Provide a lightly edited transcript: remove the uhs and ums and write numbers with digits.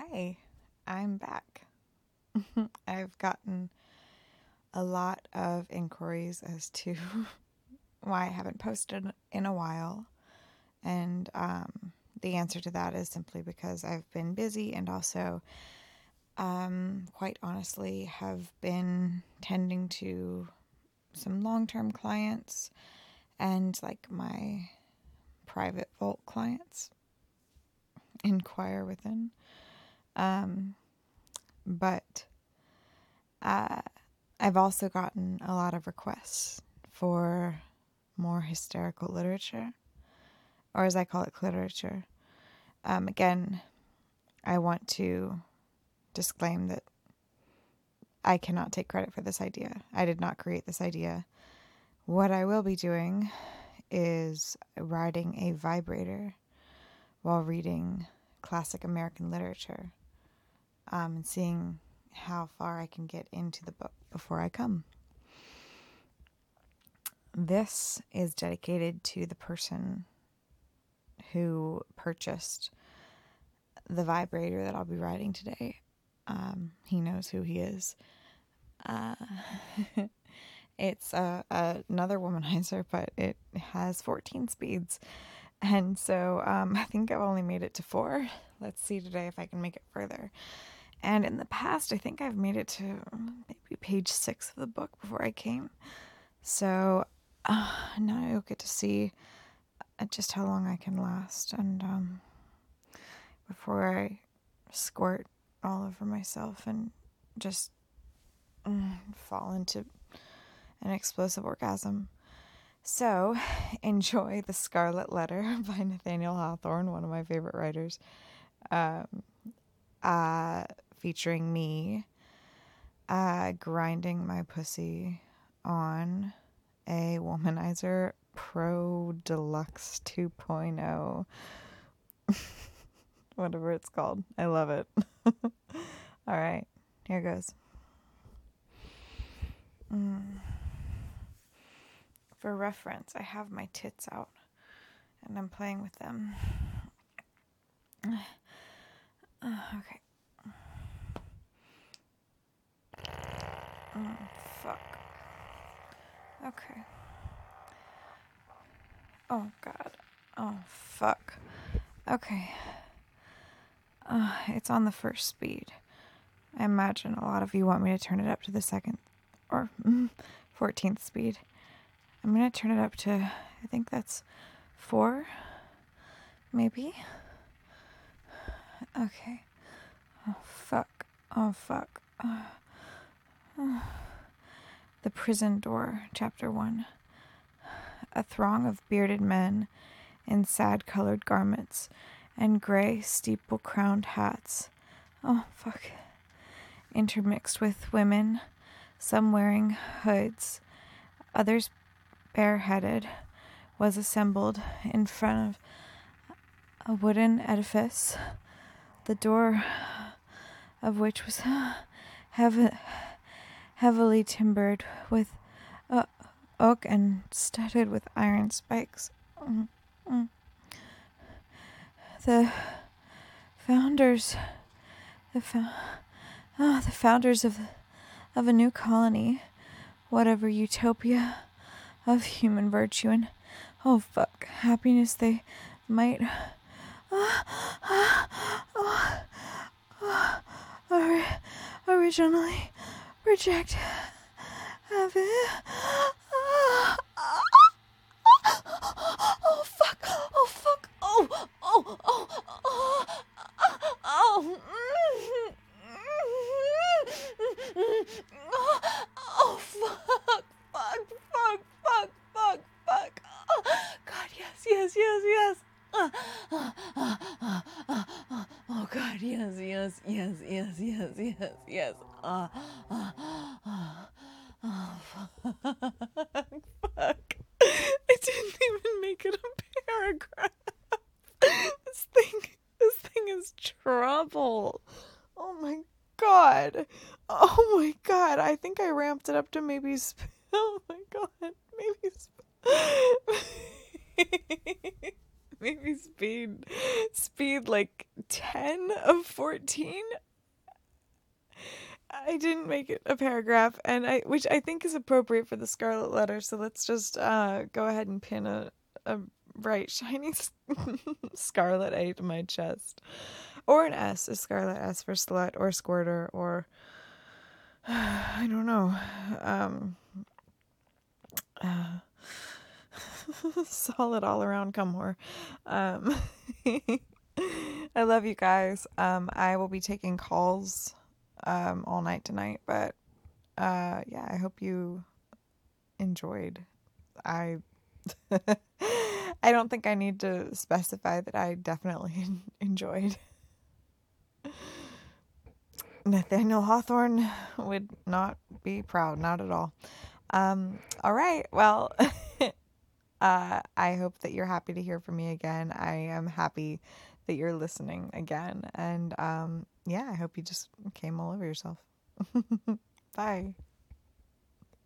Hi, I'm back. I've gotten a lot of inquiries as to why I haven't posted in a while. And the answer to that is simply because I've been busy and also, quite honestly, have been tending to some long-term clients and like my private vault clients. Inquire within. But I've also gotten a lot of requests for more hysterical literature, or as I call it, literature. Again, I want to disclaim that I cannot take credit for this idea. I did not create this idea. What I will be doing is riding a vibrator while reading classic American literature, and seeing how far I can get into the book before I come. This is dedicated to the person who purchased the vibrator that I'll be riding today. He knows who he is. It's another womanizer, but it has 14 speeds. And so I think I've only made it to 4. Let's see today if I can make it further. And in the past, I think I've made it to maybe page 6 of the book before I came. So now you'll get to see just how long I can last. And before I squirt all over myself and just fall into an explosive orgasm. So, enjoy The Scarlet Letter by Nathaniel Hawthorne, one of my favorite writers, featuring me grinding my pussy on a Womanizer Pro Deluxe 2.0. Whatever it's called. I love it. All right, here goes. For reference, I have my tits out and I'm playing with them. Okay. Fuck. Okay. Oh, God. Oh, fuck. Okay. It's on the first speed. I imagine a lot of you want me to turn it up to the second or 14th speed. I'm going to turn it up to, I think that's 4, maybe. Okay. Oh, fuck. Oh, fuck. The Prison Door, Chapter 1. A throng of bearded men in sad-colored garments and gray steeple-crowned hats. Oh, fuck. Intermixed with women, some wearing hoods, others bareheaded, was assembled in front of a wooden edifice, the door of which was heavily timbered with oak and studded with iron spikes. The founders of a new colony, whatever utopia of human virtue and happiness they might originally reject having. Oh fuck! Oh fuck! Oh fuck! Fuck! God, yes. Oh God, yes. Fuck. I didn't even make it a paragraph. This thing is trouble. Oh my God. I think I ramped it up to maybe. Oh my God. Maybe. maybe speed like 10 of 14. I didn't make it a paragraph, which I think is appropriate for the Scarlet Letter. So let's just go ahead and pin a bright shiny scarlet A to my chest, or an S, a scarlet S for slut or squirter, or I don't know, solid all around come whore. I love you guys. I will be taking calls all night tonight, but yeah, I hope you enjoyed. I I don't think I need to specify that I definitely enjoyed. Nathaniel Hawthorne would not be proud, not at all. All right, well, I hope that you're happy to hear from me again. I am happy that you're listening again. And yeah, I hope you just came all over yourself. Bye.